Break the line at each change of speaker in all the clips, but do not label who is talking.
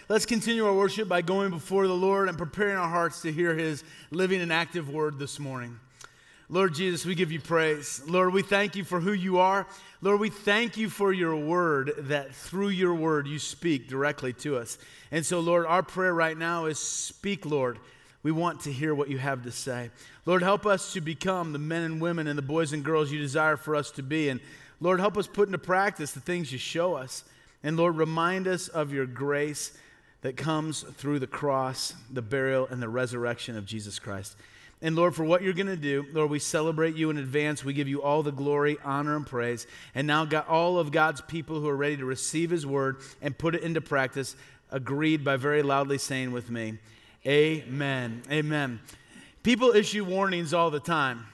Let's continue our worship by going before the Lord and preparing our hearts to hear His living and active word this morning. Lord Jesus, we give you praise. Lord, we thank you for who you are. Lord, we thank you for your word, that through your word you speak directly to us. And so, Lord, our prayer right now is speak, Lord. We want to hear what you have to say. Lord, help us to become the men and women and the boys and girls you desire for us to be. And Lord, help us put into practice the things you show us. And Lord, remind us of your grace that comes through the cross, the burial, and the resurrection of Jesus Christ. And Lord, for what you're going to do, Lord, we celebrate you in advance. We give you all the glory, honor, and praise. And now all of God's people who are ready to receive his word and put it into practice, agreed by very loudly saying with me, amen. Amen. People issue warnings all the time.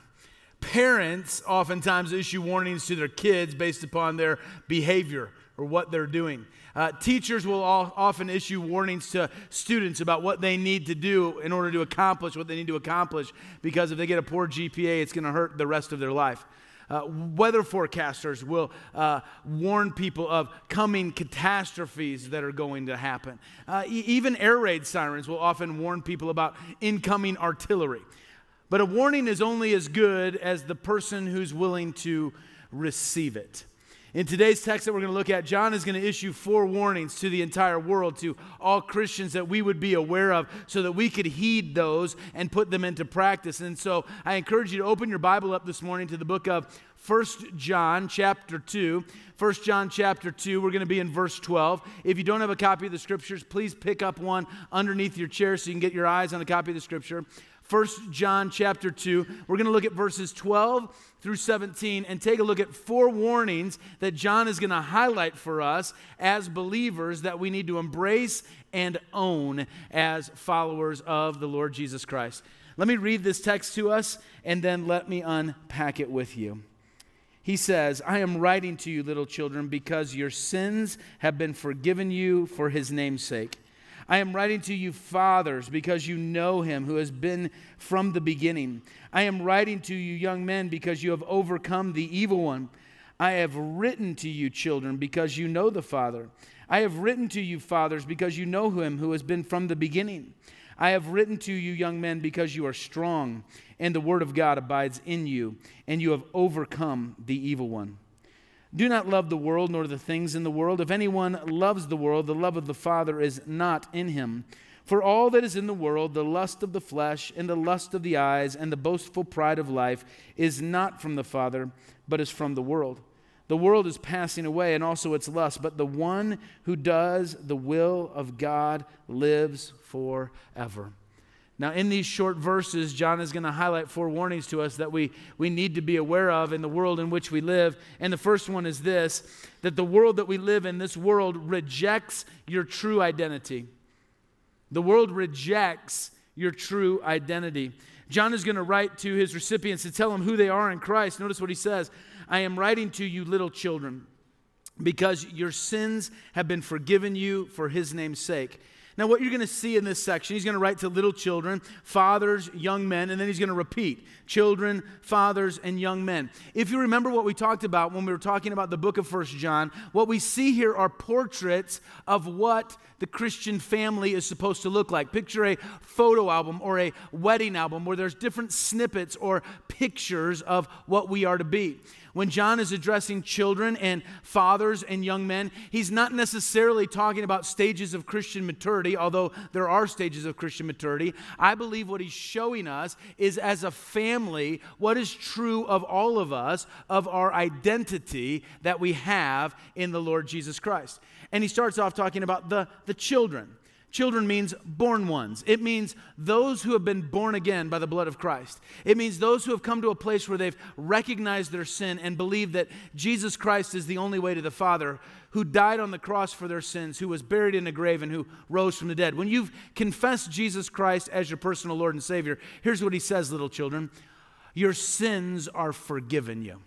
Parents oftentimes issue warnings to their kids based upon their behavior or what they're doing. Teachers will often issue warnings to students about what they need to do in order to accomplish what they need to accomplish, because if they get a poor GPA, it's going to hurt the rest of their life. Weather forecasters will warn people of coming catastrophes that are going to happen. Even air raid sirens will often warn people about incoming artillery. But a warning is only as good as the person who's willing to receive it. In today's text that we're going to look at, John is going to issue 4 warnings to the entire world, to all Christians that we would be aware of so that we could heed those and put them into practice. And so I encourage you to open your Bible up this morning to the book of 1 John chapter 2. 1 John chapter 2, we're going to be in verse 12. If you don't have a copy of the scriptures, please pick up one underneath your chair so you can get your eyes on a copy of the scripture. 1 John chapter 2, we're going to look at verses 12 through 17 and take a look at 4 warnings that John is going to highlight for us as believers that we need to embrace and own as followers of the Lord Jesus Christ. Let me read this text to us and then let me unpack it with you. He says, I am writing to you, little children, because your sins have been forgiven you for his name's sake. I am writing to you, fathers, because you know him who has been from the beginning. I am writing to you, young men, because you have overcome the evil one. I have written to you, children, because you know the Father. I have written to you, fathers, because you know him who has been from the beginning. I have written to you, young men, because you are strong, and the word of God abides in you, and you have overcome the evil one. Do not love the world nor the things in the world. If anyone loves the world, the love of the Father is not in him. For all that is in the world, the lust of the flesh and the lust of the eyes and the boastful pride of life is not from the Father, but is from the world. The world is passing away and also its lust, but the one who does the will of God lives forever. Now, in these short verses, John is going to highlight 4 warnings to us that we need to be aware of in the world in which we live. And the first one is this, that the world that we live in, this world rejects your true identity. The world rejects your true identity. John is going to write to his recipients to tell them who they are in Christ. Notice what he says, I am writing to you, little children, because your sins have been forgiven you for his name's sake. Now, what you're going to see in this section, he's going to write to little children, fathers, young men, and then he's going to repeat, children, fathers, and young men. If you remember what we talked about when we were talking about the book of 1 John, what we see here are portraits of what the Christian family is supposed to look like. Picture a photo album or a wedding album where there's different snippets or pictures of what we are to be. When John is addressing children and fathers and young men, he's not necessarily talking about stages of Christian maturity, although there are stages of Christian maturity. I believe what he's showing us is, as a family, what is true of all of us, of our identity that we have in the Lord Jesus Christ. And he starts off talking about the children. Children means born ones. It means those who have been born again by the blood of Christ. It means those who have come to a place where they've recognized their sin and believe that Jesus Christ is the only way to the Father, who died on the cross for their sins, who was buried in a grave, and who rose from the dead. When you've confessed Jesus Christ as your personal Lord and Savior, here's what he says, little children. Your sins are forgiven you.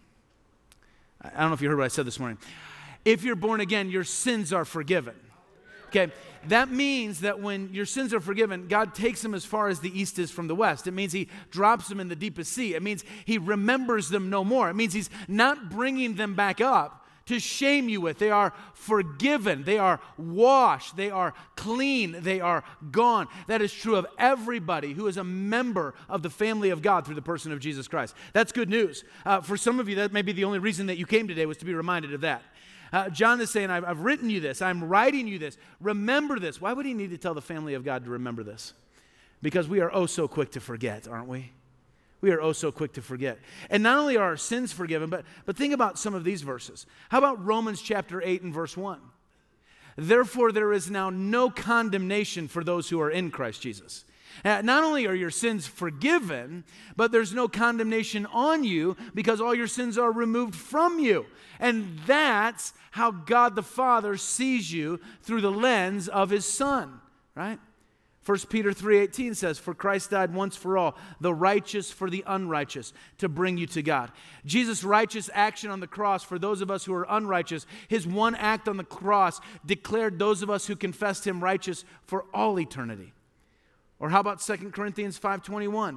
I don't know if you heard what I said this morning. If you're born again, your sins are forgiven. Okay, that means that when your sins are forgiven, God takes them as far as the east is from the west. It means he drops them in the deepest sea. It means he remembers them no more. It means he's not bringing them back up to shame you with. They are forgiven. They are washed. They are clean. They are gone. That is true of everybody who is a member of the family of God through the person of Jesus Christ. That's good news. For some of you, that may be the only reason that you came today, was to be reminded of that. John is saying, I've written you this. I'm writing you this. Remember this. Why would he need to tell the family of God to remember this? Because we are oh so quick to forget, aren't we? We are oh so quick to forget. And not only are our sins forgiven, but think about some of these verses. How about Romans chapter 8 and verse 1? Therefore, there is now no condemnation for those who are in Christ Jesus. Not only are your sins forgiven, but there's no condemnation on you because all your sins are removed from you. And that's how God the Father sees you through the lens of his Son, right? 1 Peter 3:18 says, for Christ died once for all, the righteous for the unrighteous, to bring you to God. Jesus' righteous action on the cross for those of us who are unrighteous, his one act on the cross declared those of us who confessed him righteous for all eternity. Or how about 2 Corinthians 5:21?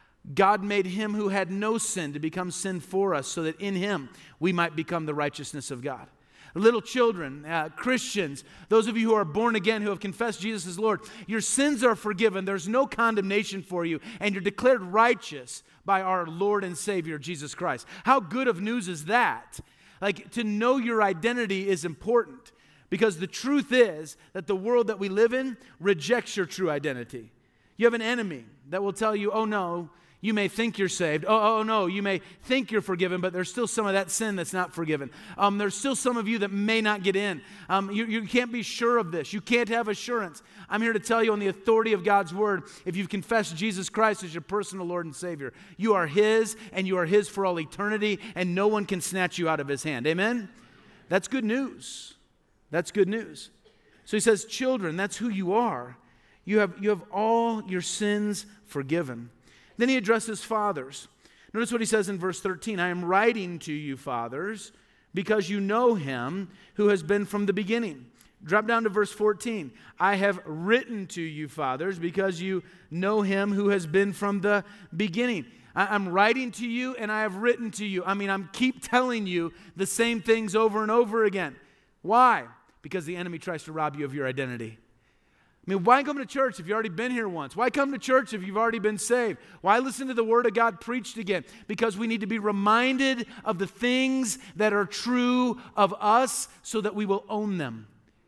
God made him who had no sin to become sin for us so that in him we might become the righteousness of God. Little children, Christians, those of you who are born again, who have confessed Jesus as Lord, your sins are forgiven. There's no condemnation for you, and you're declared righteous by our Lord and Savior, Jesus Christ. How good of news is that? Like, to know your identity is important because the truth is that the world that we live in rejects your true identity. You have an enemy that will tell you, oh no, you may think you're saved. Oh no, you may think you're forgiven, but there's still some of that sin that's not forgiven. There's still some of you that may not get in. You can't be sure of this. You can't have assurance. I'm here to tell you on the authority of God's word, if you've confessed Jesus Christ as your personal Lord and Savior, you are his and you are his for all eternity, and no one can snatch you out of his hand. Amen? That's good news. That's good news. So he says, children, that's who you are. You have all your sins forgiven. Then he addresses fathers. Notice what he says in verse 13. I am writing to you, fathers, because you know him who has been from the beginning. Drop down to verse 14. I have written to you, fathers, because you know him who has been from the beginning. I'm writing to you and I have written to you. I'm keep telling you the same things over and over again. Why? Because the enemy tries to rob you of your identity. Why come to church if you've already been here once? Why come to church if you've already been saved? Why listen to the Word of God preached again? Because we need to be reminded of the things that are true of us so that we will own them.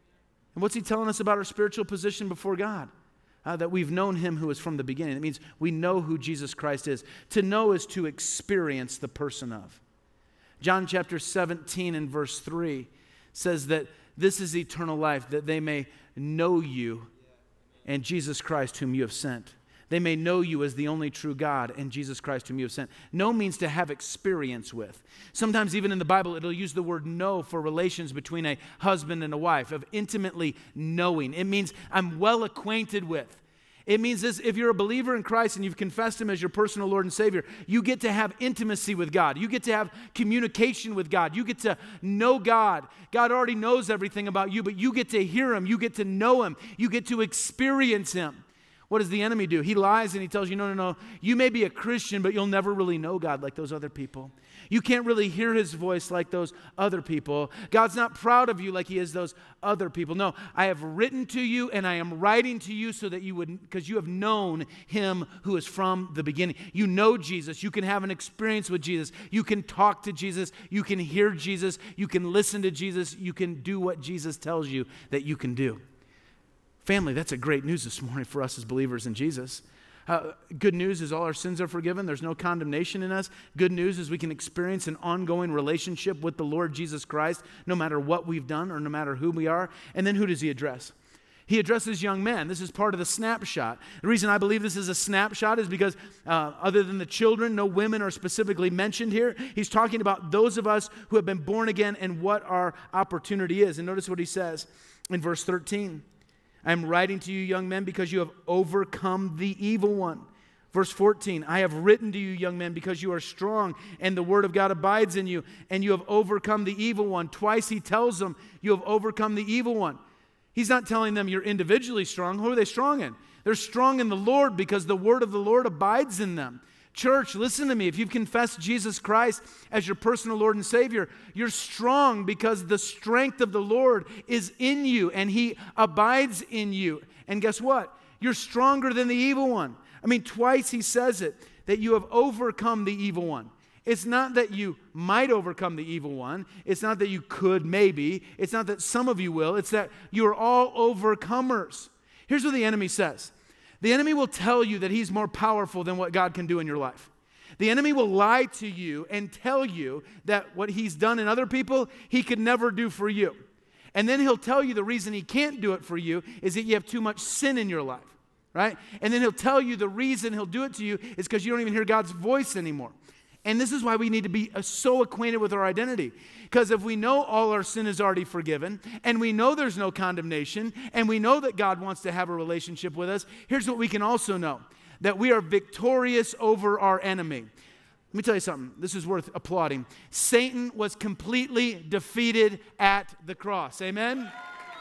And what's he telling us about our spiritual position before God? That we've known him who is from the beginning. It means we know who Jesus Christ is. To know is to experience the person of. John chapter 17 and verse 3 says that this is eternal life, that they may know you and Jesus Christ whom you have sent. They may know you as the only true God and Jesus Christ whom you have sent. Know means to have experience with. Sometimes even in the Bible, it'll use the word know for relations between a husband and a wife, of intimately knowing. It means I'm well acquainted with. It means this: if you're a believer in Christ and you've confessed him as your personal Lord and Savior, you get to have intimacy with God. You get to have communication with God. You get to know God. God already knows everything about you, but you get to hear him. You get to know him. You get to experience him. What does the enemy do? He lies and he tells you, no. You may be a Christian, but you'll never really know God like those other people. You can't really hear his voice like those other people. God's not proud of you like he is those other people. No, I have written to you and I am writing to you so that you would, because you have known him who is from the beginning. You know Jesus. You can have an experience with Jesus. You can talk to Jesus. You can hear Jesus. You can listen to Jesus. You can do what Jesus tells you that you can do. Family, that's a great news this morning for us as believers in Jesus. Good news is all our sins are forgiven. There's no condemnation in us. Good news is we can experience an ongoing relationship with the Lord Jesus Christ, no matter what we've done or no matter who we are. And then who does he address? He addresses young men. This is part of the snapshot. The reason I believe this is a snapshot is because other than the children, no women are specifically mentioned here. He's talking about those of us who have been born again and what our opportunity is. And notice what he says in verse 13. I am writing to you, young men, because you have overcome the evil one. Verse 14, I have written to you, young men, because you are strong, and the word of God abides in you, and you have overcome the evil one. Twice he tells them, you have overcome the evil one. He's not telling them you're individually strong. Who are they strong in? They're strong in the Lord because the word of the Lord abides in them. Church, listen to me. If you've confessed Jesus Christ as your personal Lord and Savior, you're strong because the strength of the Lord is in you and He abides in you. And guess what? You're stronger than the evil one. I mean, twice He says it, that you have overcome the evil one. It's not that you might overcome the evil one. It's not that you could maybe. It's not that some of you will. It's that you are all overcomers. Here's what the enemy says. The enemy will tell you that he's more powerful than what God can do in your life. The enemy will lie to you and tell you that what he's done in other people, he could never do for you. And then he'll tell you the reason he can't do it for you is that you have too much sin in your life, right? And then he'll tell you the reason he'll do it to you is because you don't even hear God's voice anymore. And this is why we need to be so acquainted with our identity. Because if we know all our sin is already forgiven, and we know there's no condemnation, and we know that God wants to have a relationship with us, here's what we can also know. That we are victorious over our enemy. Let me tell you something. This is worth applauding. Satan was completely defeated at the cross. Amen?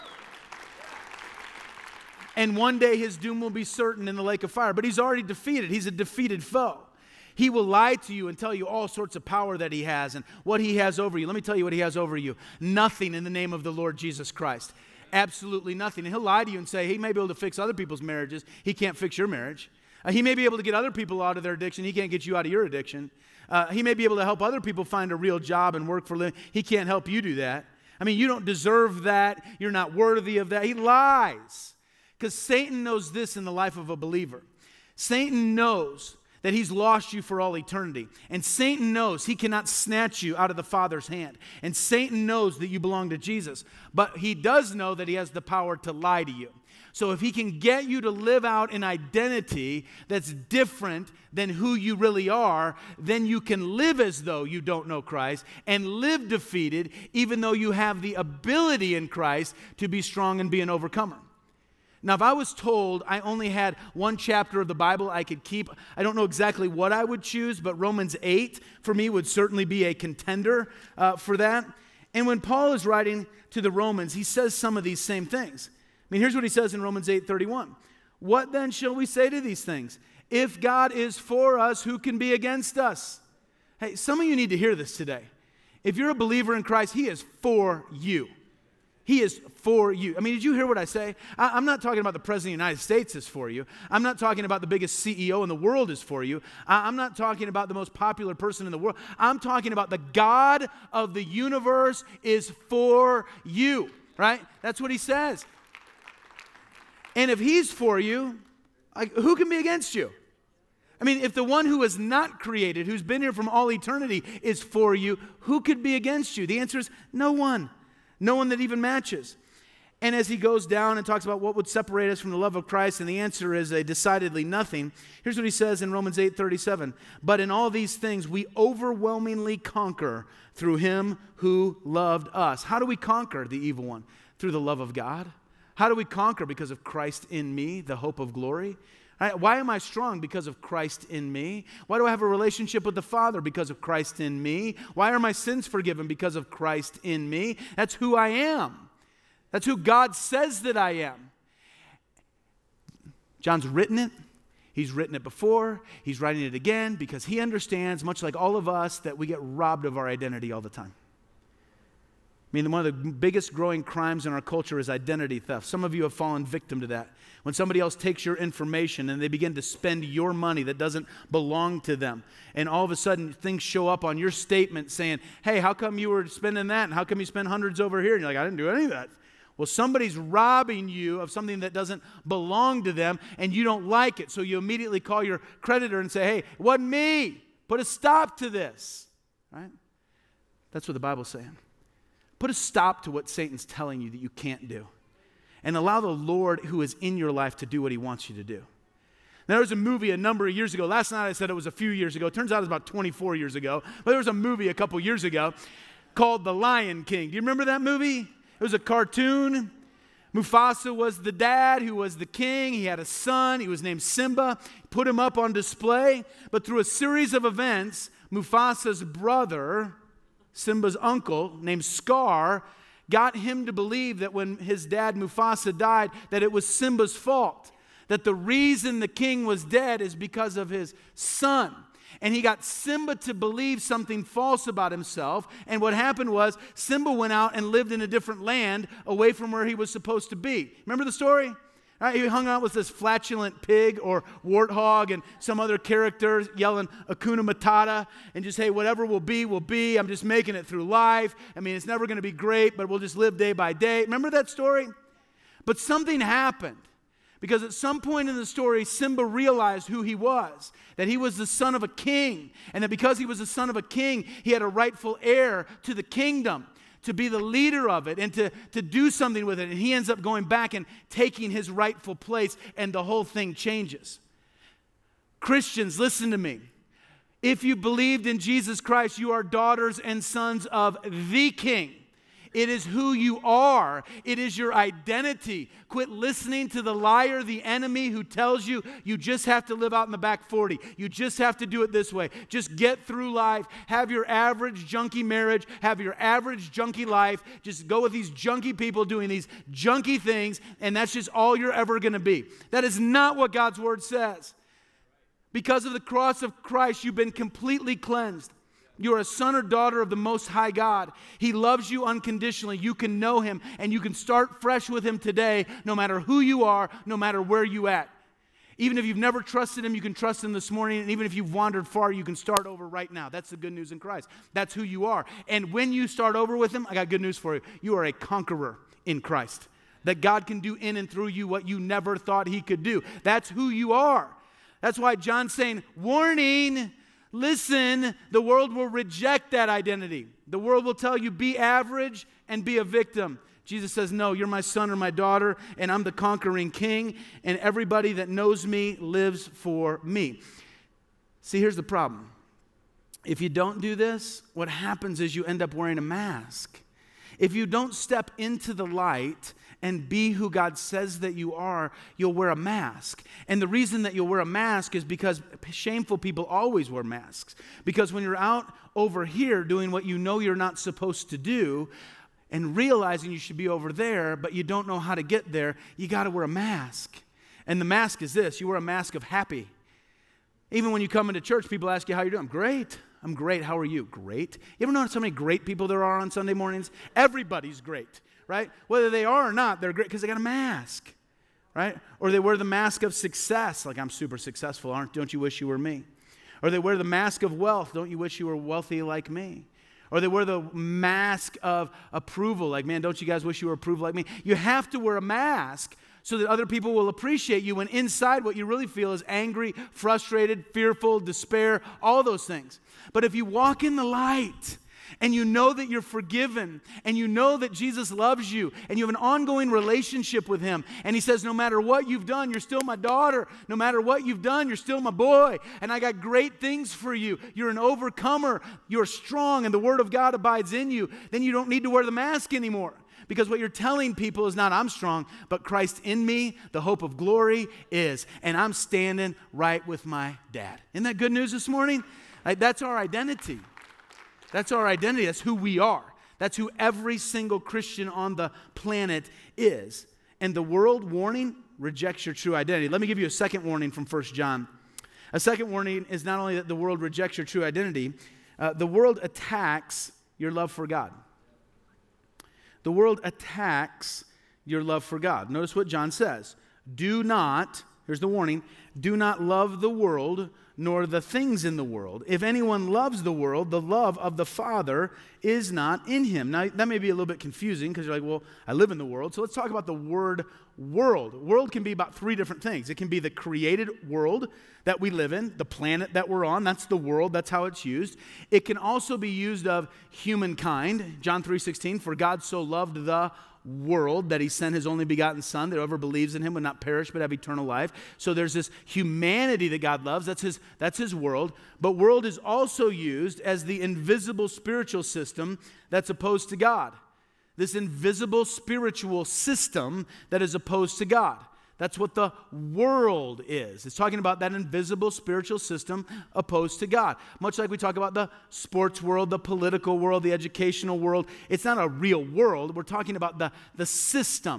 And one day his doom will be certain in the lake of fire. But he's already defeated. He's a defeated foe. He will lie to you and tell you all sorts of power that he has and what he has over you. Let me tell you what he has over you. Nothing in the name of the Lord Jesus Christ. Absolutely nothing. And he'll lie to you and say he may be able to fix other people's marriages. He can't fix your marriage. He may be able to get other people out of their addiction. He can't get you out of your addiction. He may be able to help other people find a real job and work for a living. He can't help you do that. I mean, you don't deserve that. You're not worthy of that. He lies. Because Satan knows this in the life of a believer. Satan knows that he's lost you for all eternity. And Satan knows he cannot snatch you out of the Father's hand. And Satan knows that you belong to Jesus. But he does know that he has the power to lie to you. So if he can get you to live out an identity that's different than who you really are, then you can live as though you don't know Christ and live defeated, even though you have the ability in Christ to be strong and be an overcomer. Now, if I was told I only had one chapter of the Bible I could keep, I don't know exactly what I would choose, but Romans 8 for me would certainly be a contender for that. And when Paul is writing to the Romans, he says some of these same things. I mean, here's what he says in Romans 8:31. What then shall we say to these things? If God is for us, who can be against us? Hey, some of you need to hear this today. If you're a believer in Christ, He is for you. He is for you. I mean, did you hear what I say? I'm not talking about the President of the United States is for you. I'm not talking about the biggest CEO in the world is for you. I'm not talking about the most popular person in the world. I'm talking about the God of the universe is for you, right? That's what He says. And if He's for you, who can be against you? I mean, if the one who is not created, who's been here from all eternity, is for you, who could be against you? The answer is no one. No one that even matches. And as he goes down and talks about what would separate us from the love of Christ, and the answer is a decidedly nothing. Here's what he says in Romans 8:37. But in all these things we overwhelmingly conquer through Him who loved us. How do we conquer the evil one? Through the love of God. How do we conquer? Because of Christ in me, the hope of glory. Why am I strong? Because of Christ in me. Why do I have a relationship with the Father? Because of Christ in me. Why are my sins forgiven? Because of Christ in me. That's who I am. That's who God says that I am. John's written it. He's written it before. He's writing it again because he understands, much like all of us, that we get robbed of our identity all the time. I mean, one of the biggest growing crimes in our culture is identity theft. Some of you have fallen victim to that. When somebody else takes your information and they begin to spend your money that doesn't belong to them, and all of a sudden things show up on your statement saying, hey, how come you were spending that? And how come you spend hundreds over here? And you're like, I didn't do any of that. Well, somebody's robbing you of something that doesn't belong to them, and you don't like it. So you immediately call your creditor and say, hey, it wasn't me. Put a stop to this. Right? That's what the Bible's saying. Put a stop to what Satan's telling you that you can't do. And allow the Lord who is in your life to do what He wants you to do. Now, there was a movie a number of years ago. Last night I said it was a few years ago. It turns out it was about 24 years ago. But there was a movie a couple years ago called The Lion King. Do you remember that movie? It was a cartoon. Mufasa was the dad who was the king. He had a son. He was named Simba. Put him up on display. But through a series of events, Mufasa's brother, Simba's uncle, named Scar, got him to believe that when his dad Mufasa died, that it was Simba's fault. That the reason the king was dead is because of his son. And he got Simba to believe something false about himself. And what happened was Simba went out and lived in a different land away from where he was supposed to be. Remember the story? Right, he hung out with this flatulent pig or warthog and some other character yelling Hakuna Matata and just, hey, whatever will be, will be. I'm just making it through life. I mean, it's never going to be great, but we'll just live day by day. Remember that story? But something happened because at some point in the story, Simba realized who he was, that he was the son of a king, and that because he was the son of a king, he had a rightful heir to the kingdom, to be the leader of it and to do something with it. And he ends up going back and taking his rightful place, and the whole thing changes. Christians, listen to me. If you believed in Jesus Christ, you are daughters and sons of the King. It is who you are. It is your identity. Quit listening to the liar, the enemy who tells you you just have to live out in the back 40. You just have to do it this way. Just get through life. Have your average junkie marriage. Have your average junkie life. Just go with these junkie people doing these junkie things, and that's just all you're ever going to be. That is not what God's word says. Because of the cross of Christ, you've been completely cleansed. You're a son or daughter of the Most High God. He loves you unconditionally. You can know Him, and you can start fresh with Him today, no matter who you are, no matter where you're at. Even if you've never trusted Him, you can trust Him this morning, and even if you've wandered far, you can start over right now. That's the good news in Christ. That's who you are. And when you start over with Him, I got good news for you. You are a conqueror in Christ. That God can do in and through you what you never thought He could do. That's who you are. That's why John's saying, warning, listen, the world will reject that identity. The world will tell you, be average and be a victim. Jesus says, no, you're my son or my daughter, and I'm the conquering king, and everybody that knows me lives for me. See, here's the problem. If you don't do this, what happens is you end up wearing a mask. If you don't step into the light and be who God says that you are, you'll wear a mask. And the reason that you'll wear a mask is because shameful people always wear masks. Because when you're out over here doing what you know you're not supposed to do and realizing you should be over there, but you don't know how to get there, you got to wear a mask. And the mask is this. You wear a mask of happy. Even when you come into church, people ask you how you're doing. Great. I'm great. How are you? Great. You ever notice how many great people there are on Sunday mornings? Everybody's great. Right? Whether they are or not, they're great because they got a mask, right? Or they wear the mask of success, like I'm super successful, don't you wish you were me? Or they wear the mask of wealth, don't you wish you were wealthy like me? Or they wear the mask of approval, like, man, don't you guys wish you were approved like me? You have to wear a mask so that other people will appreciate you when inside what you really feel is angry, frustrated, fearful, despair, all those things. But if you walk in the light, and you know that you're forgiven, and you know that Jesus loves you, and you have an ongoing relationship with Him, and He says, no matter what you've done, you're still my daughter. No matter what you've done, you're still my boy, and I got great things for you. You're an overcomer. You're strong, and the Word of God abides in you. Then you don't need to wear the mask anymore. Because what you're telling people is not I'm strong, but Christ in me, the hope of glory is. And I'm standing right with my dad. Isn't that good news this morning? That's our identity. That's our identity. That's who we are. That's who every single Christian on the planet is. And the world, warning, rejects your true identity. Let me give you a second warning from 1 John. A second warning is not only that the world rejects your true identity, the world attacks your love for God. The world attacks your love for God. Notice what John says. Do not, here's the warning, do not love the world nor the things in the world. If anyone loves the world, the love of the Father is not in him. Now, that may be a little bit confusing because you're like, well, I live in the world. So let's talk about the word world. World can be about three different things. It can be the created world that we live in, the planet that we're on. That's the world. That's how it's used. It can also be used of humankind. John 3:16, for God so loved the world that He sent His only begotten Son, that whoever believes in Him would not perish but have eternal life. So there's this humanity that God loves. That's His world. But world is also used as the invisible spiritual system that's opposed to God. This invisible spiritual system that is opposed to God. That's what the world is. It's talking about that invisible spiritual system opposed to God. Much like we talk about the sports world, the political world, the educational world. It's not a real world. We're talking about the system.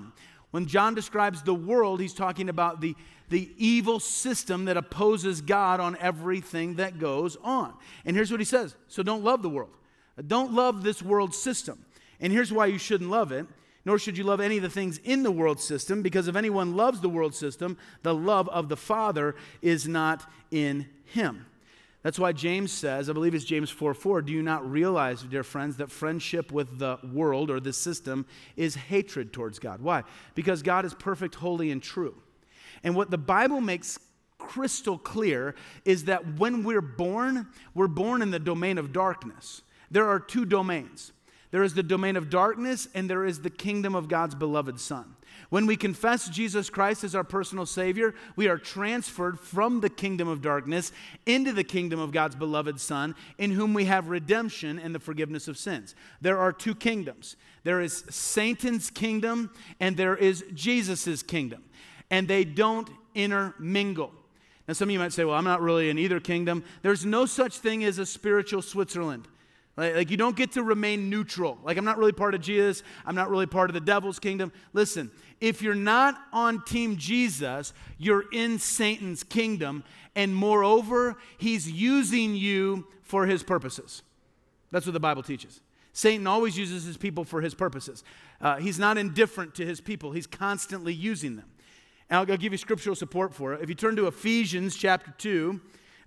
When John describes the world, he's talking about the evil system that opposes God on everything that goes on. And here's what he says. So don't love the world. Don't love this world system. And here's why you shouldn't love it. Nor should you love any of the things in the world system, because if anyone loves the world system, the love of the Father is not in him. That's why James says, I believe it's James 4:4, do you not realize, dear friends, that friendship with the world or the system is hatred towards God? Why? Because God is perfect, holy, and true. And what the Bible makes crystal clear is that when we're born in the domain of darkness. There are two domains. There is the domain of darkness, and there is the kingdom of God's beloved Son. When we confess Jesus Christ as our personal Savior, we are transferred from the kingdom of darkness into the kingdom of God's beloved Son, in whom we have redemption and the forgiveness of sins. There are two kingdoms. There is Satan's kingdom, and there is Jesus' kingdom. And they don't intermingle. Now, some of you might say, well, I'm not really in either kingdom. There's no such thing as a spiritual Switzerland. Like you don't get to remain neutral. Like I'm not really part of Jesus. I'm not really part of the devil's kingdom. Listen, if you're not on team Jesus, you're in Satan's kingdom. And moreover, he's using you for his purposes. That's what the Bible teaches. Satan always uses his people for his purposes. He's not indifferent to his people. He's constantly using them. And I'll give you scriptural support for it. If you turn to Ephesians chapter 2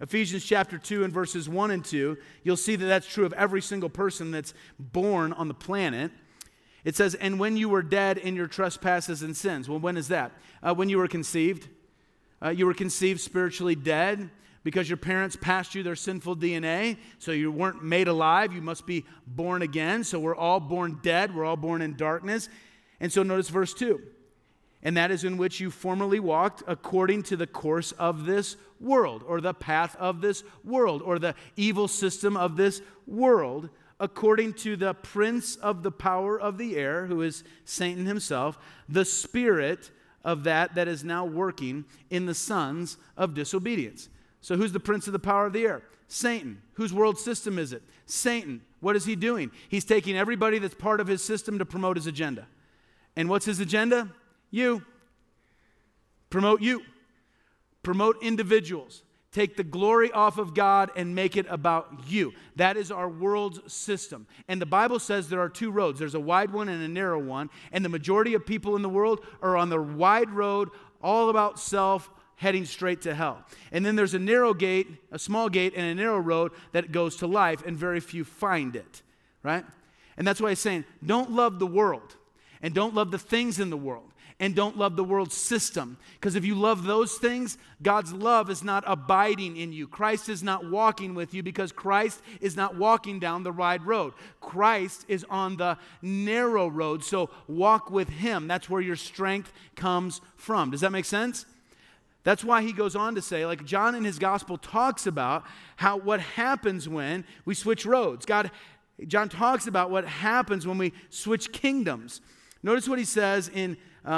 and verses 1 and 2, you'll see that that's true of every single person that's born on the planet. It says, and when you were dead in your trespasses and sins. Well, when is that? When you were conceived. You were conceived spiritually dead because your parents passed you their sinful DNA, so you weren't made alive. You must be born again. So we're all born dead. We're all born in darkness. And so notice verse 2. And that is in which you formerly walked according to the course of this world, or the path of this world, or the evil system of this world, according to the prince of the power of the air, who is Satan himself, the spirit of that is now working in the sons of disobedience. So who's the prince of the power of the air? Satan. Whose world system is it? Satan. What is he doing? He's taking everybody that's part of his system to promote his agenda. And what's his agenda? You. Promote you. Promote individuals. Take the glory off of God and make it about you. That is our world's system. And the Bible says there are two roads. There's a wide one and a narrow one. And the majority of people in the world are on the wide road, all about self, heading straight to hell. And then there's a narrow gate, a small gate, and a narrow road that goes to life, and very few find it. Right? And that's why he's saying, don't love the world. And don't love the things in the world. And don't love the world system. Because if you love those things, God's love is not abiding in you. Christ is not walking with you because Christ is not walking down the wide road. Christ is on the narrow road. So walk with him. That's where your strength comes from. Does that make sense? That's why he goes on to say, like John in his gospel talks about what happens when we switch roads. John talks about what happens when we switch kingdoms. Notice what he says in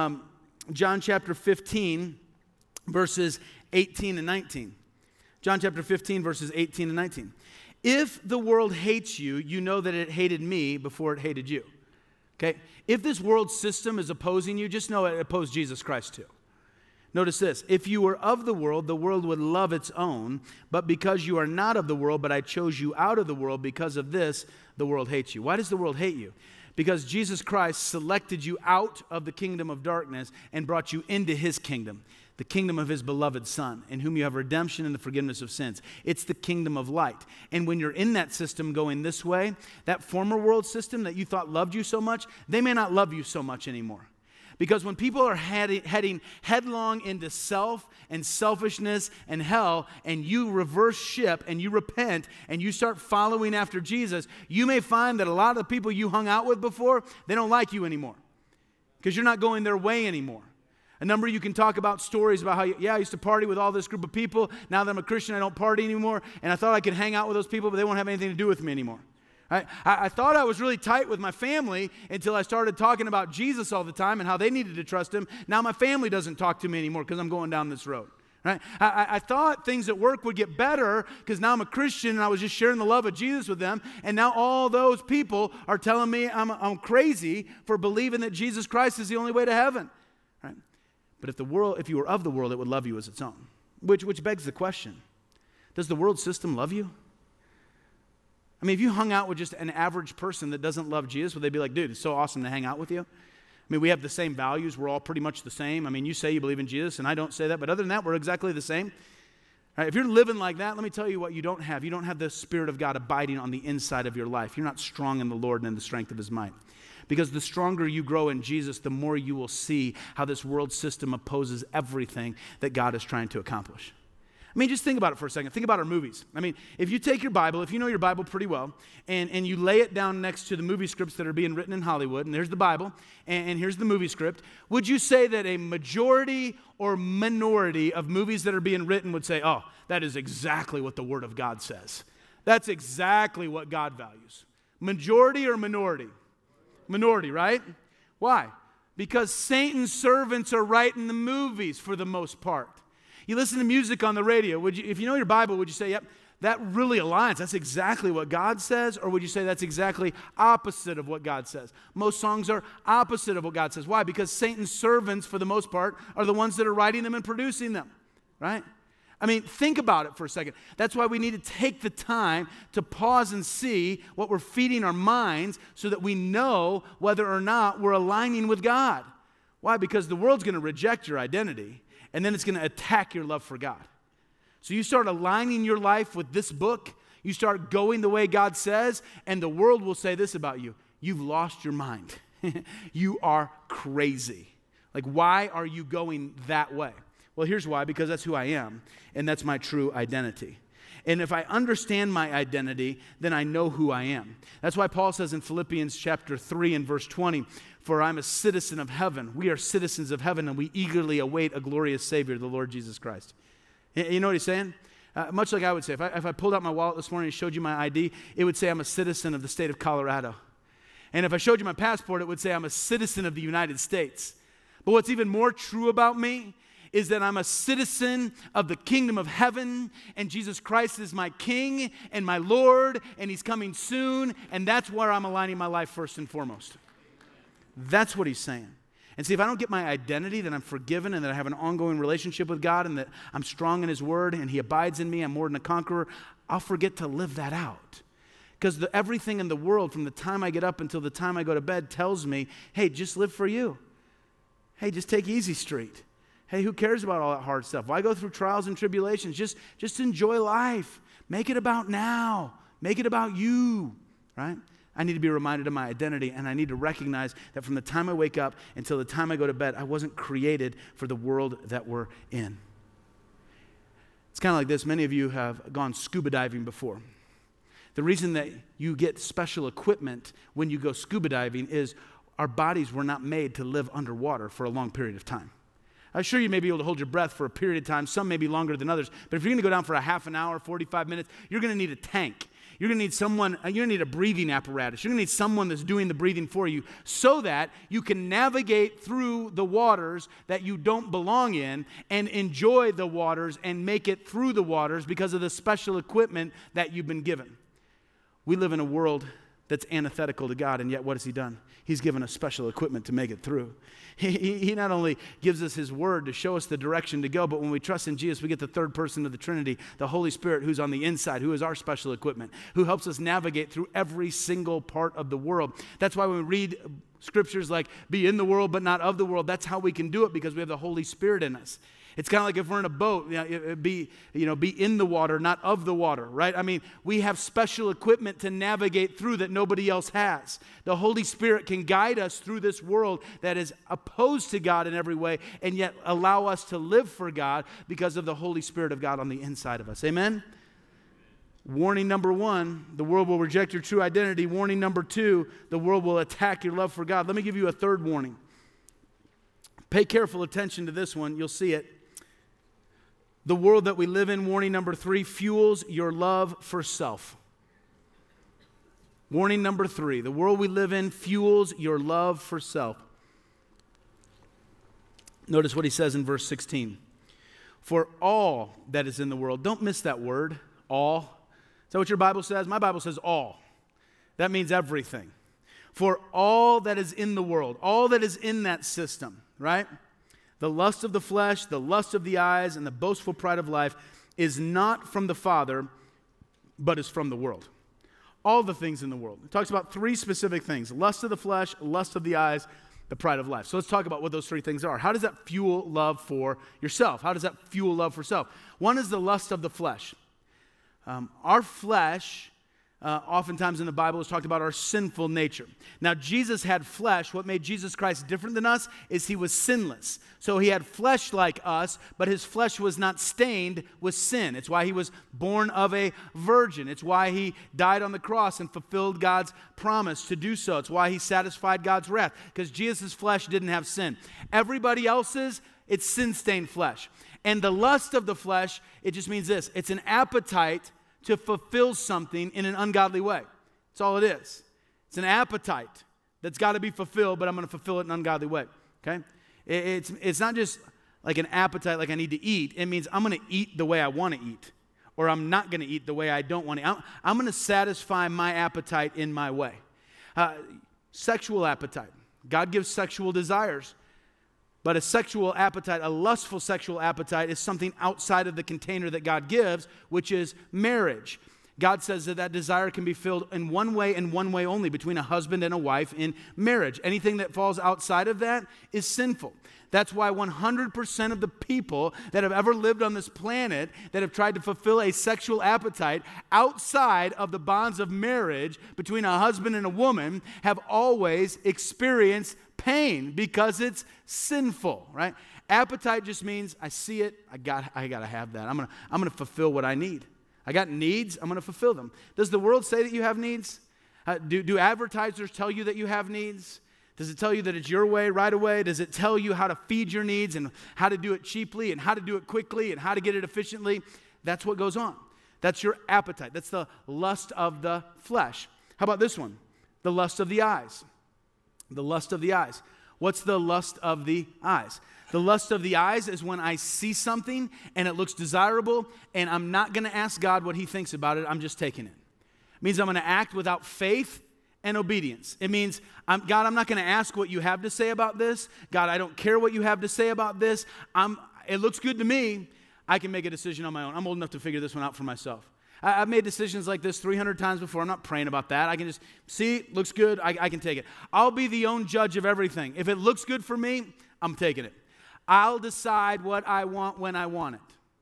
John chapter 15, verses 18 and 19. John chapter 15, verses 18 and 19. If the world hates you, you know that it hated me before it hated you. Okay? If this world system is opposing you, just know it opposed Jesus Christ too. Notice this. If you were of the world would love its own. But because you are not of the world, but I chose you out of the world, because of this, the world hates you. Why does the world hate you? Because Jesus Christ selected you out of the kingdom of darkness and brought you into his kingdom, the kingdom of his beloved Son, in whom you have redemption and the forgiveness of sins. It's the kingdom of light. And when you're in that system going this way, that former world system that you thought loved you so much, they may not love you so much anymore. Because when people are heading headlong into self and selfishness and hell, and you reverse ship and you repent and you start following after Jesus, you may find that a lot of the people you hung out with before, they don't like you anymore because you're not going their way anymore. A number of you can talk about stories about how, I used to party with all this group of people. Now that I'm a Christian, I don't party anymore. And I thought I could hang out with those people, but they won't have anything to do with me anymore. I thought I was really tight with my family until I started talking about Jesus all the time and how they needed to trust him. Now my family doesn't talk to me anymore because I'm going down this road. Right? I thought things at work would get better because now I'm a Christian and I was just sharing the love of Jesus with them. And now all those people are telling me I'm crazy for believing that Jesus Christ is the only way to heaven. But if you were of the world, it would love you as its own. Which begs the question, does the world system love you? I mean, if you hung out with just an average person that doesn't love Jesus, would they be like, dude, it's so awesome to hang out with you? I mean, we have the same values. We're all pretty much the same. I mean, you say you believe in Jesus, and I don't say that. But other than that, we're exactly the same. All right, if you're living like that, let me tell you what you don't have. You don't have the Spirit of God abiding on the inside of your life. You're not strong in the Lord and in the strength of His might. Because the stronger you grow in Jesus, the more you will see how this world system opposes everything that God is trying to accomplish. I mean, just think about it for a second. Think about our movies. I mean, if you take your Bible, if you know your Bible pretty well, and you lay it down next to the movie scripts that are being written in Hollywood, and there's the Bible, and here's the movie script, would you say that a majority or minority of movies that are being written would say, oh, that is exactly what the Word of God says? That's exactly what God values. Majority or minority? Minority, right? Why? Because Satan's servants are writing the movies for the most part. You listen to music on the radio. If you know your Bible, would you say, yep, that really aligns. That's exactly what God says? Or would you say that's exactly opposite of what God says? Most songs are opposite of what God says. Why? Because Satan's servants, for the most part, are the ones that are writing them and producing them, right? I mean, think about it for a second. That's why we need to take the time to pause and see what we're feeding our minds so that we know whether or not we're aligning with God. Why? Because the world's going to reject your identity. And then it's going to attack your love for God. So you start aligning your life with this book. You start going the way God says. And the world will say this about you. You've lost your mind. You are crazy. Like, why are you going that way? Well, here's why. Because that's who I am. And that's my true identity. And if I understand my identity, then I know who I am. That's why Paul says in Philippians chapter 3 and verse 20, for I'm a citizen of heaven. We are citizens of heaven, and we eagerly await a glorious Savior, the Lord Jesus Christ. You know what he's saying? Much like I would say, if I pulled out my wallet this morning and showed you my ID, it would say I'm a citizen of the state of Colorado. And if I showed you my passport, it would say I'm a citizen of the United States. But what's even more true about me is that I'm a citizen of the kingdom of heaven, and Jesus Christ is my King and my Lord, and He's coming soon, and that's where I'm aligning my life first and foremost. That's what he's saying. And see, if I don't get my identity, that I'm forgiven and that I have an ongoing relationship with God and that I'm strong in His Word and He abides in me, I'm more than a conqueror, I'll forget to live that out. Because everything in the world, from the time I get up until the time I go to bed, tells me, hey, just live for you. Hey, just take easy street. Hey, who cares about all that hard stuff? Why go through trials and tribulations? Just enjoy life. Make it about now. Make it about you, right? I need to be reminded of my identity, and I need to recognize that from the time I wake up until the time I go to bed, I wasn't created for the world that we're in. It's kind of like this. Many of you have gone scuba diving before. The reason that you get special equipment when you go scuba diving is our bodies were not made to live underwater for a long period of time. I'm sure you may be able to hold your breath for a period of time. Some may be longer than others. But if you're going to go down for a half an hour, 45 minutes, you're going to need a tank. You're going to need someone, you're going to need a breathing apparatus. You're going to need someone that's doing the breathing for you so that you can navigate through the waters that you don't belong in and enjoy the waters and make it through the waters because of the special equipment that you've been given. We live in a world that's antithetical to God, and yet what has He done? He's given us special equipment to make it through. He not only gives us His Word to show us the direction to go, but when we trust in Jesus, we get the third person of the Trinity, the Holy Spirit, who's on the inside, who is our special equipment, who helps us navigate through every single part of the world. That's why when we read scriptures like, be in the world but not of the world, that's how we can do it, because we have the Holy Spirit in us. It's kind of like if we're in a boat, be in the water, not of the water, right? I mean, we have special equipment to navigate through that nobody else has. The Holy Spirit can guide us through this world that is opposed to God in every way, and yet allow us to live for God because of the Holy Spirit of God on the inside of us. Amen? Warning number one, the world will reject your true identity. Warning number two, the world will attack your love for God. Let me give you a third warning. Pay careful attention to this one. You'll see it. The world that we live in, warning number three, fuels your love for self. Warning number three, the world we live in fuels your love for self. Notice what he says in verse 16. For all that is in the world, don't miss that word, all. Is that what your Bible says? My Bible says all. That means everything. For all that is in the world, all that is in that system, right? The lust of the flesh, the lust of the eyes, and the boastful pride of life is not from the Father, but is from the world. All the things in the world. It talks about three specific things: lust of the flesh, lust of the eyes, the pride of life. So let's talk about what those three things are. How does that fuel love for yourself? How does that fuel love for self? One is the lust of the flesh. Our flesh, oftentimes in the Bible, is talked about our sinful nature. Now, Jesus had flesh. What made Jesus Christ different than us is he was sinless. So he had flesh like us, but his flesh was not stained with sin. It's why he was born of a virgin. It's why he died on the cross and fulfilled God's promise to do so. It's why he satisfied God's wrath, because Jesus' flesh didn't have sin. Everybody else's, it's sin-stained flesh. And the lust of the flesh, it just means this: it's an appetite to fulfill something in an ungodly way. That's all it is. It's an appetite that's got to be fulfilled, but I'm going to fulfill it in an ungodly way. Okay? It's not just like an appetite like I need to eat. It means I'm going to eat the way I want to eat, or I'm not going to eat the way I don't want to. I'm going to satisfy my appetite in my way. Sexual appetite. God gives sexual desires. But a sexual appetite, a lustful sexual appetite, is something outside of the container that God gives, which is marriage. God says that desire can be filled in one way and one way only, between a husband and a wife in marriage. Anything that falls outside of that is sinful. That's why 100% of the people that have ever lived on this planet that have tried to fulfill a sexual appetite outside of the bonds of marriage between a husband and a woman have always experienced pain, because it's sinful, right? Appetite just means I see it, I got to have that. I'm gonna fulfill what I need. I got needs, I'm gonna fulfill them. Does the world say that you have needs? Do advertisers tell you that you have needs? Does it tell you that it's your way, right away? Does it tell you how to feed your needs and how to do it cheaply and how to do it quickly and how to get it efficiently? That's what goes on. That's your appetite. That's the lust of the flesh. How about this one? The lust of the eyes. The lust of the eyes. What's the lust of the eyes? The lust of the eyes is when I see something and it looks desirable, and I'm not going to ask God what he thinks about it. I'm just taking it. It means I'm going to act without faith and obedience. It means, God, I'm not going to ask what you have to say about this. God, I don't care what you have to say about this. It looks good to me. I can make a decision on my own. I'm old enough to figure this one out for myself. I've made decisions like this 300 times before. I'm not praying about that. I can just see, looks good, I can take it. I'll be the own judge of everything. If it looks good for me, I'm taking it. I'll decide what I want when I want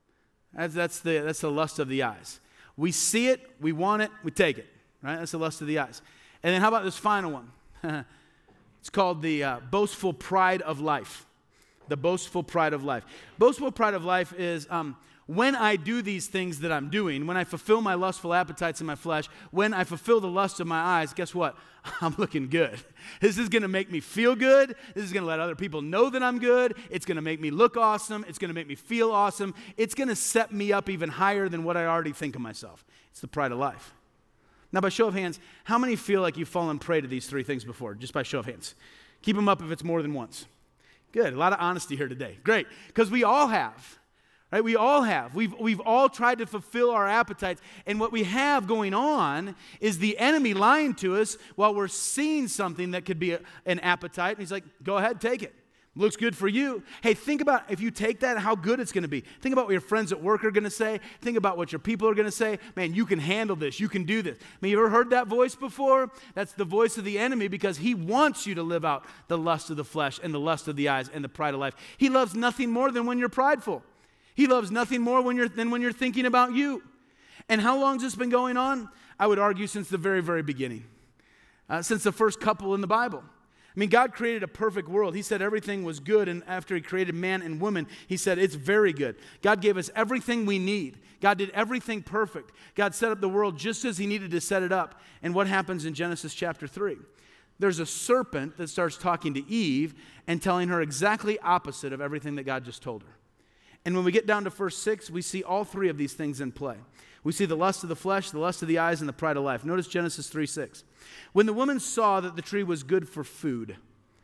it. That's the lust of the eyes. We see it, we want it, we take it. Right? That's the lust of the eyes. And then how about this final one? It's called the boastful pride of life. The boastful pride of life. Boastful pride of life is when I do these things that I'm doing, when I fulfill my lustful appetites in my flesh, when I fulfill the lust of my eyes, guess what? I'm looking good. This is going to make me feel good. This is going to let other people know that I'm good. It's going to make me look awesome. It's going to make me feel awesome. It's going to set me up even higher than what I already think of myself. It's the pride of life. Now, by show of hands, how many feel like you've fallen prey to these three things before? Just by show of hands. Keep them up if it's more than once. Good. A lot of honesty here today. Great. Because we all have. Right? We all have. We've all tried to fulfill our appetites. And what we have going on is the enemy lying to us while we're seeing something that could be an appetite. And he's like, go ahead, take it. Looks good for you. Hey, think about if you take that, how good it's going to be. Think about what your friends at work are going to say. Think about what your people are going to say. Man, you can handle this. You can do this. I mean, you ever heard that voice before? That's the voice of the enemy, because he wants you to live out the lust of the flesh and the lust of the eyes and the pride of life. He loves nothing more than when you're prideful. He loves nothing more than when you're thinking about you. And how long has this been going on? I would argue since the very, very beginning. Since the first couple in the Bible. I mean, God created a perfect world. He said everything was good, and after he created man and woman, he said it's very good. God gave us everything we need. God did everything perfect. God set up the world just as he needed to set it up. And what happens in Genesis chapter 3? There's a serpent that starts talking to Eve and telling her exactly opposite of everything that God just told her. And when we get down to verse 6, we see all three of these things in play. We see the lust of the flesh, the lust of the eyes, and the pride of life. Notice Genesis 3:6. When the woman saw that the tree was good for food,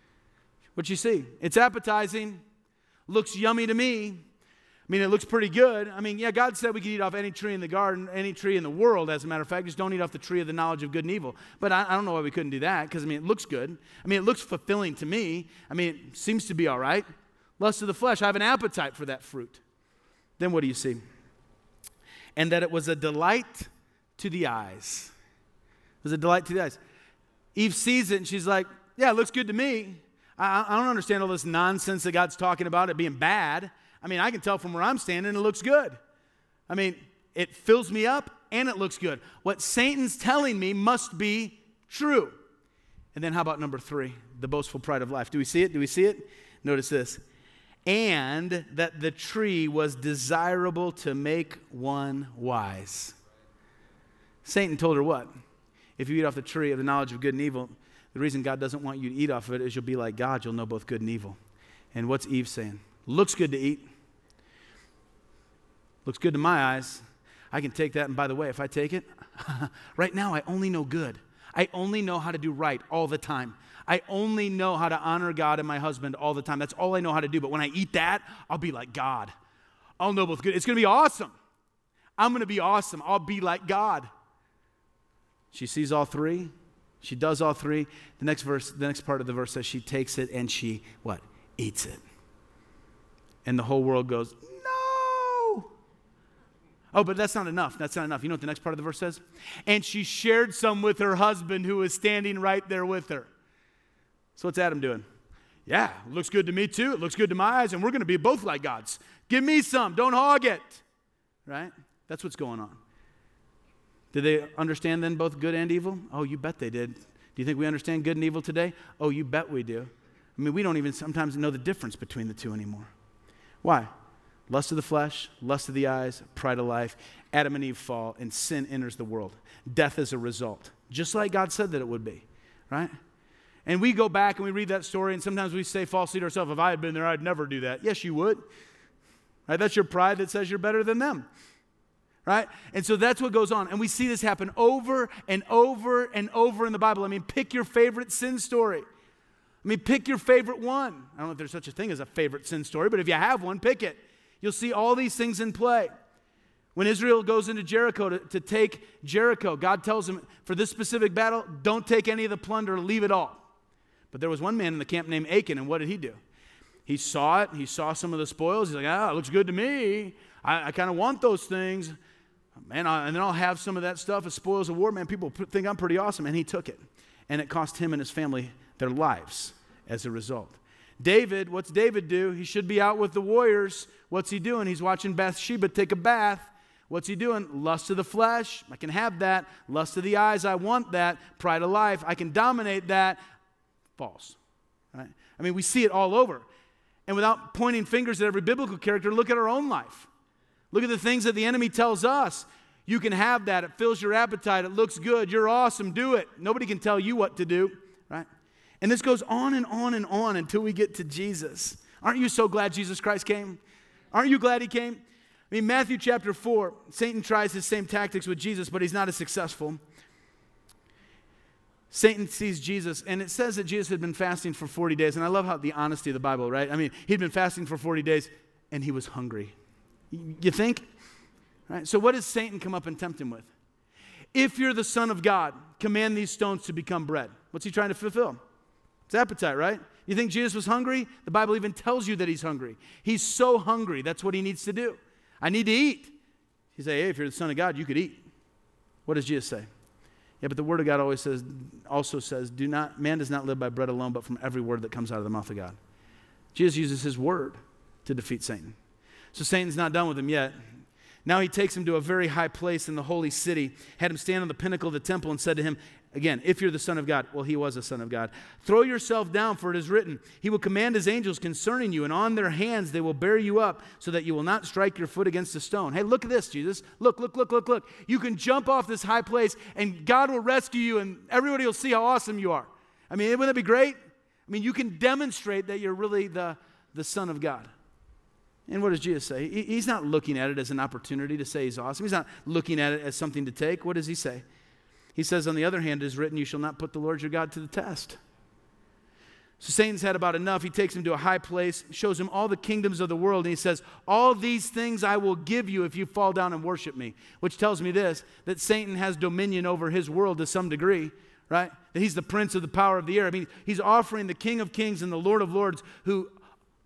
what you see? It's appetizing, looks yummy to me. I mean, it looks pretty good. I mean, yeah, God said we could eat off any tree in the garden, any tree in the world, as a matter of fact. Just don't eat off the tree of the knowledge of good and evil. But I don't know why we couldn't do that, because, I mean, it looks good. I mean, it looks fulfilling to me. I mean, it seems to be all right. Lust of the flesh, I have an appetite for that fruit. Then what do you see? And that it was a delight to the eyes. It was a delight to the eyes. Eve sees it and she's like, yeah, it looks good to me. I don't understand all this nonsense that God's talking about, it being bad. I mean, I can tell from where I'm standing, it looks good. I mean, it fills me up and it looks good. What Satan's telling me must be true. And then how about number 3, the boastful pride of life? Do we see it? Do we see it? Notice this. And that the tree was desirable to make one wise. Satan told her what? If you eat off the tree of the knowledge of good and evil, the reason God doesn't want you to eat off of it is you'll be like God. You'll know both good and evil. And what's Eve saying? Looks good to eat. Looks good to my eyes. I can take that, and by the way, if I take it, right now I only know good. I only know how to do right all the time. I only know how to honor God and my husband all the time. That's all I know how to do. But when I eat that, I'll be like God. I'll know both good. It's going to be awesome. I'm going to be awesome. I'll be like God. She sees all 3. She does all 3. The next part of the verse says she takes it and she, what? Eats it. And the whole world goes, no. Oh, but that's not enough. That's not enough. You know what the next part of the verse says? And she shared some with her husband who was standing right there with her. So what's Adam doing? Yeah, it looks good to me too. It looks good to my eyes, and we're going to be both like gods. Give me some. Don't hog it. Right? That's what's going on. Did they understand then both good and evil? Oh, you bet they did. Do you think we understand good and evil today? Oh, you bet we do. I mean, we don't even sometimes know the difference between the two anymore. Why? Lust of the flesh, lust of the eyes, pride of life. Adam and Eve fall, and sin enters the world. Death is a result, just like God said that it would be, right? And we go back and we read that story, and sometimes we say falsely to ourselves, if I had been there, I'd never do that. Yes, you would. Right? That's your pride that says you're better than them. Right? And so that's what goes on. And we see this happen over and over and over in the Bible. I mean, pick your favorite sin story. I mean, pick your favorite one. I don't know if there's such a thing as a favorite sin story, but if you have one, pick it. You'll see all these things in play. When Israel goes into Jericho to take Jericho, God tells them, for this specific battle, don't take any of the plunder, leave it all. But there was one man in the camp named Achan, and what did he do? He saw it. He saw some of the spoils. He's like, it looks good to me. I kind of want those things. Man, and then I'll have some of that stuff as spoils of war. Man, people think I'm pretty awesome. And he took it. And it cost him and his family their lives as a result. David, what's David do? He should be out with the warriors. What's he doing? He's watching Bathsheba take a bath. What's he doing? Lust of the flesh. I can have that. Lust of the eyes. I want that. Pride of life. I can dominate that. False. Right? I mean, we see it all over. And without pointing fingers at every biblical character, look at our own life. Look at the things that the enemy tells us. You can have that. It fills your appetite. It looks good. You're awesome. Do it. Nobody can tell you what to do, right? And this goes on and on and on until we get to Jesus. Aren't you so glad Jesus Christ came? Aren't you glad he came? I mean, Matthew chapter 4, Satan tries his same tactics with Jesus, but he's not as successful. Satan sees Jesus, and it says that Jesus had been fasting for 40 days. And I love how the honesty of the Bible, right? I mean, he'd been fasting for 40 days, and he was hungry. You think? Right? So what does Satan come up and tempt him with? If you're the Son of God, command these stones to become bread. What's he trying to fulfill? It's appetite, right? You think Jesus was hungry? The Bible even tells you that he's hungry. He's so hungry, that's what he needs to do. I need to eat. You say, hey, if you're the Son of God, you could eat. What does Jesus say? Yeah, but the Word of God also says, man does not live by bread alone, but from every word that comes out of the mouth of God. Jesus uses his word to defeat Satan. So Satan's not done with him yet. Now he takes him to a very high place in the holy city, had him stand on the pinnacle of the temple and said to him, again, if you're the Son of God, well, he was a son of God, throw yourself down, for it is written, he will command his angels concerning you, and on their hands they will bear you up so that you will not strike your foot against a stone. Hey, look at this, Jesus. Look. You can jump off this high place and God will rescue you and everybody will see how awesome you are. I mean, wouldn't that be great? I mean, you can demonstrate that you're really the Son of God. And what does Jesus say? He's not looking at it as an opportunity to say he's awesome. He's not looking at it as something to take. What does he say? He says, on the other hand, it is written, you shall not put the Lord your God to the test. So Satan's had about enough. He takes him to a high place, shows him all the kingdoms of the world, and he says, all these things I will give you if you fall down and worship me. Which tells me this, that Satan has dominion over his world to some degree, right? That he's the prince of the power of the air. I mean, he's offering the King of Kings and the Lord of Lords who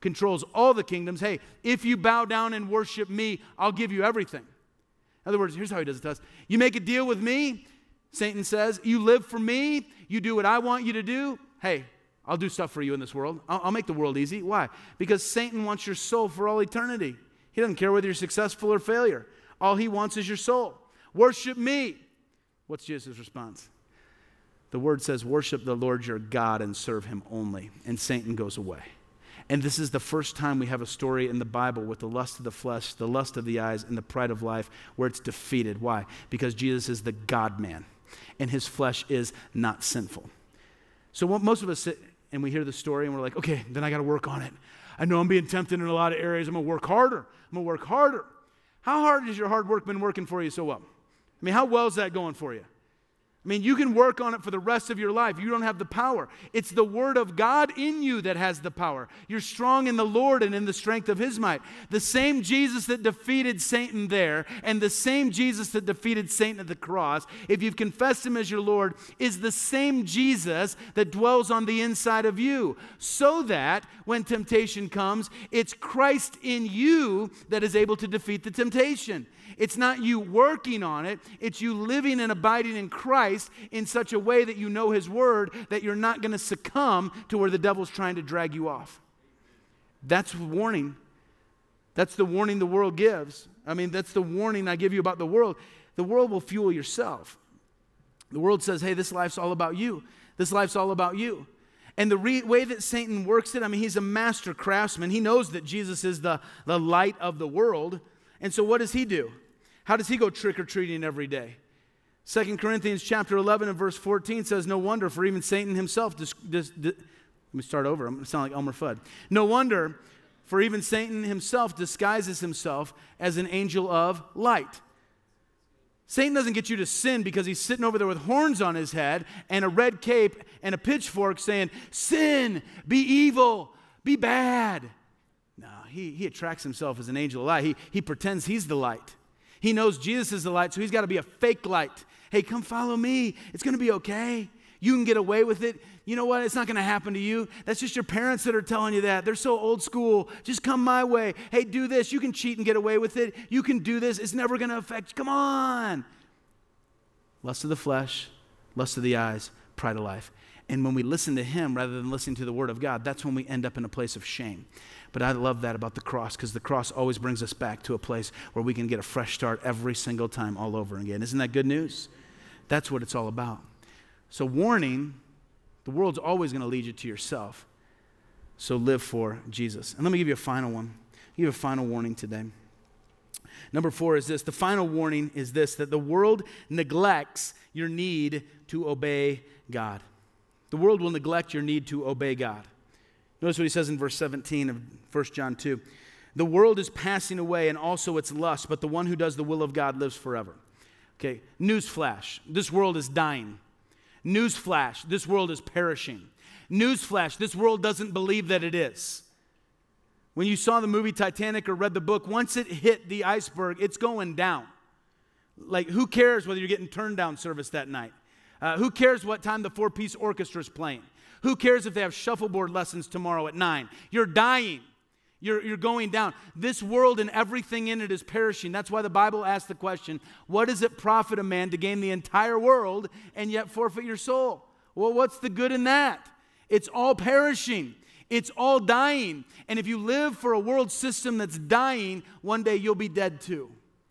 controls all the kingdoms. Hey, if you bow down and worship me, I'll give you everything. In other words, here's how he does it to us. You make a deal with me, Satan says. You live for me. You do what I want you to do. Hey, I'll do stuff for you in this world. I'll make the world easy. Why? Because Satan wants your soul for all eternity. He doesn't care whether you're successful or failure. All he wants is your soul. Worship me. What's Jesus' response? The word says, worship the Lord your God and serve him only. And Satan goes away. And this is the first time we have a story in the Bible with the lust of the flesh, the lust of the eyes, and the pride of life where it's defeated. Why? Because Jesus is the God-man, and his flesh is not sinful. So what most of us sit and we hear the story and we're like, okay, then I got to work on it. I know I'm being tempted in a lot of areas. I'm going to work harder. How hard has your hard work been working for you so well? I mean, how well is that going for you? I mean, you can work on it for the rest of your life. You don't have the power. It's the word of God in you that has the power. You're strong in the Lord and in the strength of his might. The same Jesus that defeated Satan there and the same Jesus that defeated Satan at the cross, if you've confessed him as your Lord, is the same Jesus that dwells on the inside of you. So that when temptation comes, it's Christ in you that is able to defeat the temptation. It's not you working on it. It's you living and abiding in Christ in such a way that you know his word, that you're not going to succumb to where the devil's trying to drag you off. That's warning. That's the warning the world gives. I mean, that's the warning I give you about the world. The world will fuel yourself. The world says, hey, this life's all about you. This life's all about you. And the way that Satan works it, I mean, he's a master craftsman. He knows that Jesus is the light of the world. And so what does he do? How does he go trick-or-treating every day? 2 Corinthians chapter 11 and verse 14 says, no wonder, for even Satan himself, let me start over, I'm going to sound like Elmer Fudd. No wonder, for even Satan himself disguises himself as an angel of light. Satan doesn't get you to sin because he's sitting over there with horns on his head and a red cape and a pitchfork saying, sin, be evil, be bad. No, he attracts himself as an angel of light. He pretends he's the light. He knows Jesus is the light, so he's got to be a fake light. Hey, come follow me. It's going to be okay. You can get away with it. You know what? It's not going to happen to you. That's just your parents that are telling you that. They're so old school. Just come my way. Hey, do this. You can cheat and get away with it. You can do this. It's never going to affect you. Come on. Lust of the flesh, lust of the eyes, pride of life. And when we listen to him rather than listening to the word of God, that's when we end up in a place of shame. But I love that about the cross because the cross always brings us back to a place where we can get a fresh start every single time all over again. Isn't that good news? That's what it's all about. So warning, the world's always going to lead you to yourself. So live for Jesus. And let me give you a final one. I'll give you a final warning today. Number 4 is this. The final warning is this, that the world neglects your need to obey God. The world will neglect your need to obey God. Notice what he says in verse 17 of 1 John 2. The world is passing away and also its lust, but the one who does the will of God lives forever. Okay, newsflash, this world is dying. Newsflash, this world is perishing. Newsflash, this world doesn't believe that it is. When you saw the movie Titanic or read the book, once it hit the iceberg, it's going down. Like, who cares whether you're getting turned down service that night? Who cares what time the 4-piece orchestra is playing? Who cares if they have shuffleboard lessons tomorrow at 9? You're dying. You're going down. This world and everything in it is perishing. That's why the Bible asks the question, what does it profit a man to gain the entire world and yet forfeit your soul? Well, what's the good in that? It's all perishing. It's all dying. And if you live for a world system that's dying, one day you'll be dead too.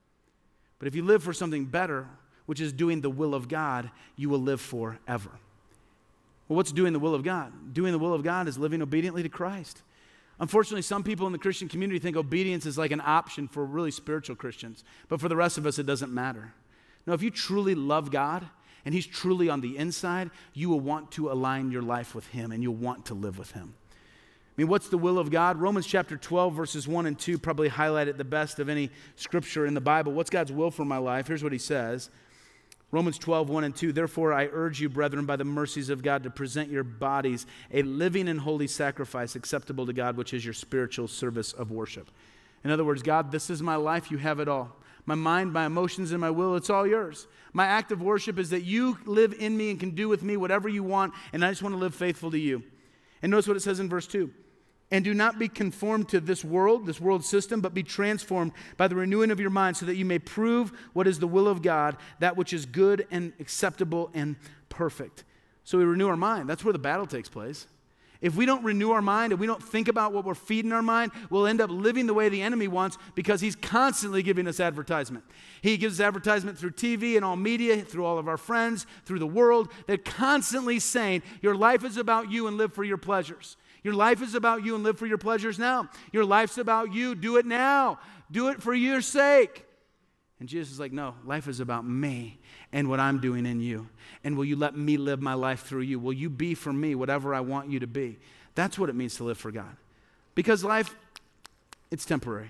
But if you live for something better, which is doing the will of God, you will live forever. Well, what's doing the will of God? Doing the will of God is living obediently to Christ. Unfortunately, some people in the Christian community think obedience is like an option for really spiritual Christians. But for the rest of us, it doesn't matter. No, if you truly love God and he's truly on the inside, you will want to align your life with him and you'll want to live with him. I mean, what's the will of God? Romans chapter 12, verses 1 and 2 probably highlight it the best of any scripture in the Bible. What's God's will for my life? Here's what he says. Romans 12, 1 and 2, therefore I urge you, brethren, by the mercies of God, to present your bodies a living and holy sacrifice acceptable to God, which is your spiritual service of worship. In other words, God, this is my life. You have it all. My mind, my emotions, and my will, it's all yours. My act of worship is that you live in me and can do with me whatever you want, and I just want to live faithful to you. And notice what it says in verse 2. And do not be conformed to this world system, but be transformed by the renewing of your mind, so that you may prove what is the will of God, that which is good and acceptable and perfect. So we renew our mind. That's where the battle takes place. If we don't renew our mind and we don't think about what we're feeding our mind, we'll end up living the way the enemy wants, because he's constantly giving us advertisement. He gives us advertisement through TV and all media, through all of our friends, through the world. They're constantly saying, your life is about you and live for your pleasures. Your life is about you and live for your pleasures now. Your life's about you. Do it now. Do it for your sake. And Jesus is like, no, life is about me and what I'm doing in you. And will you let me live my life through you? Will you be for me whatever I want you to be? That's what it means to live for God. Because life, it's temporary.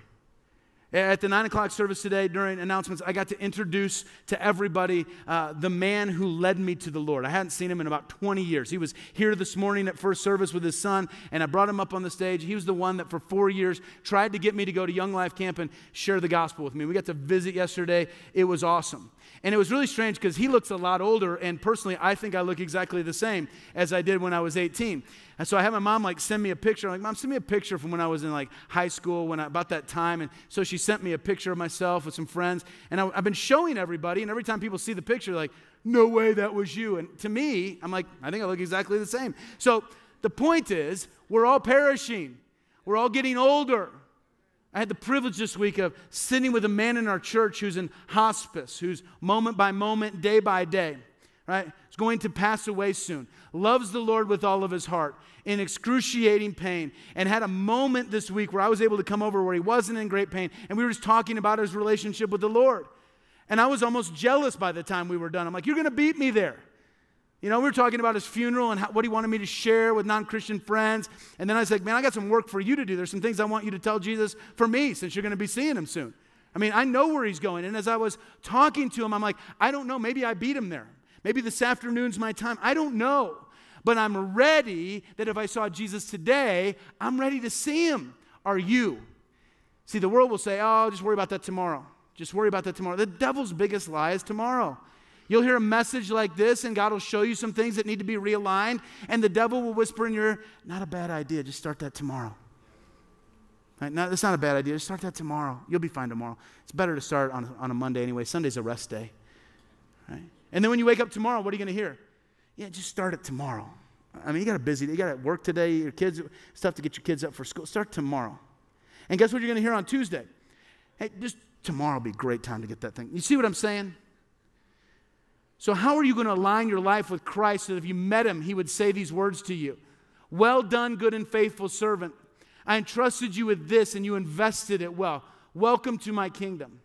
At the 9 o'clock service today, during announcements, I got to introduce to everybody the man who led me to the Lord. I hadn't seen him in about 20 years. He was here this morning at first service with his son, and I brought him up on the stage. He was the one that for 4 years tried to get me to go to Young Life Camp and share the gospel with me. We got to visit yesterday. It was awesome. And it was really strange because he looks a lot older, and personally, I think I look exactly the same as I did when I was 18. And so I had my mom send me a picture. I'm like, Mom, send me a picture from when I was in high school, about that time. And so she sent me a picture of myself with some friends. And I've been showing everybody, and every time people see the picture, they're like, no way that was you. And to me, I'm like, I think I look exactly the same. So the point is, we're all perishing. We're all getting older. I had the privilege this week of sitting with a man in our church who's in hospice, who's moment by moment, day by day, right? He's going to pass away soon. Loves the Lord with all of his heart, in excruciating pain, and had a moment this week where I was able to come over where he wasn't in great pain, and we were just talking about his relationship with the Lord. And I was almost jealous by the time we were done. I'm like, you're going to beat me there. You know, we were talking about his funeral and what he wanted me to share with non-Christian friends. And then I was like, man, I got some work for you to do. There's some things I want you to tell Jesus for me, since you're going to be seeing him soon. I mean, I know where he's going. And as I was talking to him, I'm like, I don't know. Maybe I beat him there. Maybe this afternoon's my time. I don't know. But I'm ready that if I saw Jesus today, I'm ready to see him. Are you? See, the world will say, oh, just worry about that tomorrow. Just worry about that tomorrow. The devil's biggest lie is tomorrow. You'll hear a message like this, and God will show you some things that need to be realigned, and the devil will whisper in your ear, not a bad idea, just start that tomorrow. Right? No, that's not a bad idea, just start that tomorrow. You'll be fine tomorrow. It's better to start on a Monday anyway. Sunday's a rest day. Right? And then when you wake up tomorrow, what are you going to hear? Yeah, just start it tomorrow. I mean, you got work today, your kids, stuff to get your kids up for school. Start tomorrow. And guess what you're going to hear on Tuesday? Hey, just tomorrow will be a great time to get that thing. You see what I'm saying? So how are you going to align your life with Christ so that if you met him, he would say these words to you? Well done, good and faithful servant. I entrusted you with this, and you invested it well. Welcome to my kingdom.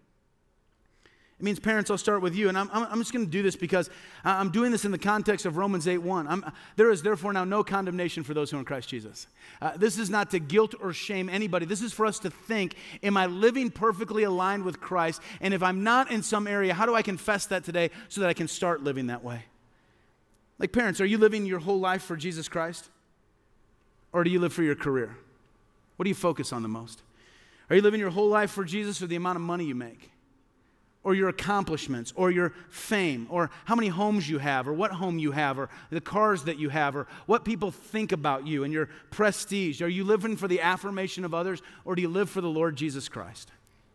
It means, parents, I'll start with you. And I'm just going to do this because I'm doing this in the context of Romans 8:1. There is therefore now no condemnation for those who are in Christ Jesus. This is not to guilt or shame anybody. This is for us to think, am I living perfectly aligned with Christ? And if I'm not in some area, how do I confess that today so that I can start living that way? Like, parents, are you living your whole life for Jesus Christ? Or do you live for your career? What do you focus on the most? Are you living your whole life for Jesus, or the amount of money you make? Or your accomplishments, or your fame, or how many homes you have, or what home you have, or the cars that you have, or what people think about you and your prestige? Are you living for the affirmation of others, or do you live for the Lord Jesus Christ?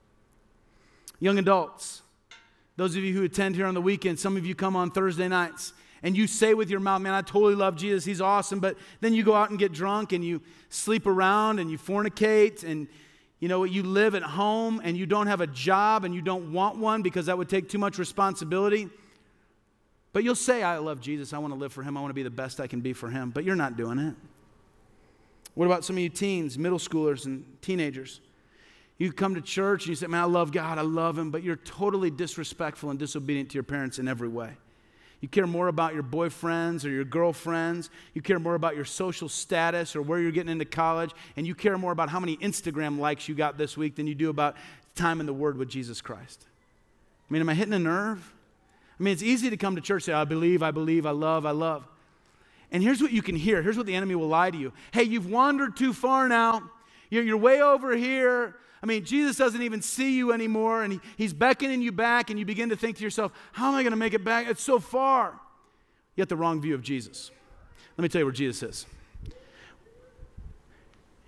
Young adults, those of you who attend here on the weekend, some of you come on Thursday nights, and you say with your mouth, man, I totally love Jesus, he's awesome, but then you go out and get drunk, and you sleep around, and you fornicate, and you live at home, and you don't have a job, and you don't want one because that would take too much responsibility. But you'll say, I love Jesus. I want to live for him. I want to be the best I can be for him. But you're not doing it. What about some of you teens, middle schoolers, and teenagers? You come to church, and you say, man, I love God. I love him. But you're totally disrespectful and disobedient to your parents in every way. You care more about your boyfriends or your girlfriends. You care more about your social status or where you're getting into college. And you care more about how many Instagram likes you got this week than you do about time in the Word with Jesus Christ. I mean, am I hitting a nerve? I mean, it's easy to come to church and say, I believe, I love. And here's what you can hear. Here's what the enemy will lie to you. Hey, you've wandered too far now. You're way over here. I mean, Jesus doesn't even see you anymore, and he's beckoning you back, and you begin to think to yourself, how am I going to make it back? It's so far. You have the wrong view of Jesus. Let me tell you where Jesus is.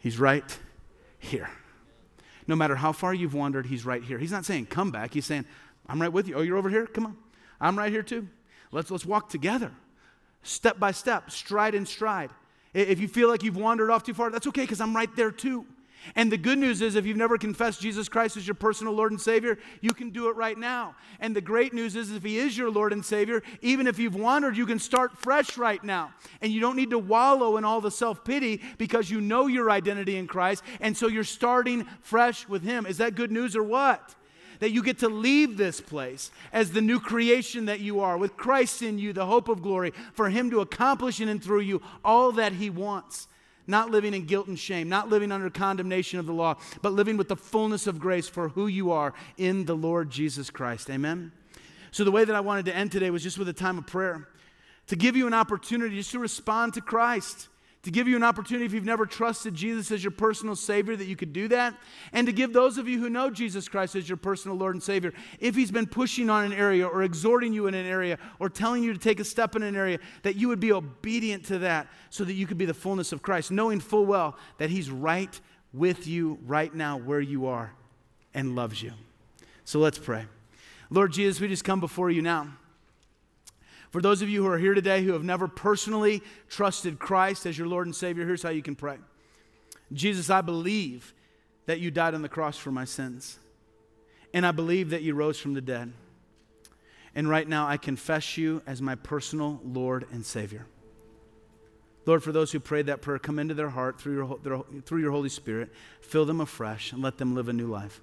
He's right here. No matter how far you've wandered, he's right here. He's not saying, come back. He's saying, I'm right with you. Oh, you're over here? Come on. I'm right here too. Let's walk together. Step by step, stride in stride. If you feel like you've wandered off too far, that's okay, because I'm right there too. And the good news is, if you've never confessed Jesus Christ as your personal Lord and Savior, you can do it right now. And the great news is, if he is your Lord and Savior, even if you've wandered, you can start fresh right now. And you don't need to wallow in all the self-pity, because you know your identity in Christ, and so you're starting fresh with him. Is that good news or what? That you get to leave this place as the new creation that you are, with Christ in you, the hope of glory, for him to accomplish in and through you all that he wants. Not living in guilt and shame, not living under condemnation of the law, but living with the fullness of grace for who you are in the Lord Jesus Christ. Amen? So the way that I wanted to end today was just with a time of prayer, to give you an opportunity just to respond to Christ, to give you an opportunity, if you've never trusted Jesus as your personal Savior, that you could do that, and to give those of you who know Jesus Christ as your personal Lord and Savior, if he's been pushing on an area or exhorting you in an area or telling you to take a step in an area, that you would be obedient to that so that you could be the fullness of Christ, knowing full well that he's right with you right now where you are and loves you. So let's pray. Lord Jesus, we just come before you now. For those of you who are here today who have never personally trusted Christ as your Lord and Savior, here's how you can pray. Jesus, I believe that you died on the cross for my sins. And I believe that you rose from the dead. And right now I confess you as my personal Lord and Savior. Lord, for those who prayed that prayer, come into their heart through your Holy Spirit, fill them afresh, and let them live a new life.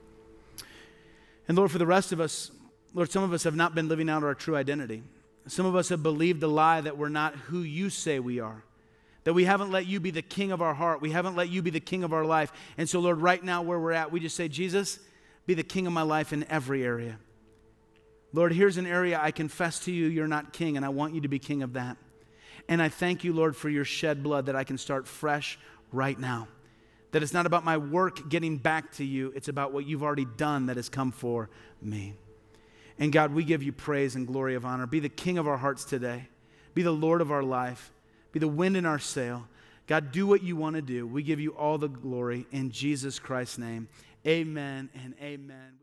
And Lord, for the rest of us, Lord, some of us have not been living out our true identity. Some of us have believed the lie that we're not who you say we are, that we haven't let you be the king of our heart. We haven't let you be the king of our life. And so, Lord, right now where we're at, we just say, Jesus, be the king of my life in every area. Lord, here's an area I confess to you you're not king, and I want you to be king of that. And I thank you, Lord, for your shed blood, that I can start fresh right now. That it's not about my work getting back to you. It's about what you've already done that has come for me. And God, we give you praise and glory of honor. Be the king of our hearts today. Be the Lord of our life. Be the wind in our sail. God, do what you want to do. We give you all the glory in Jesus Christ's name. Amen and amen.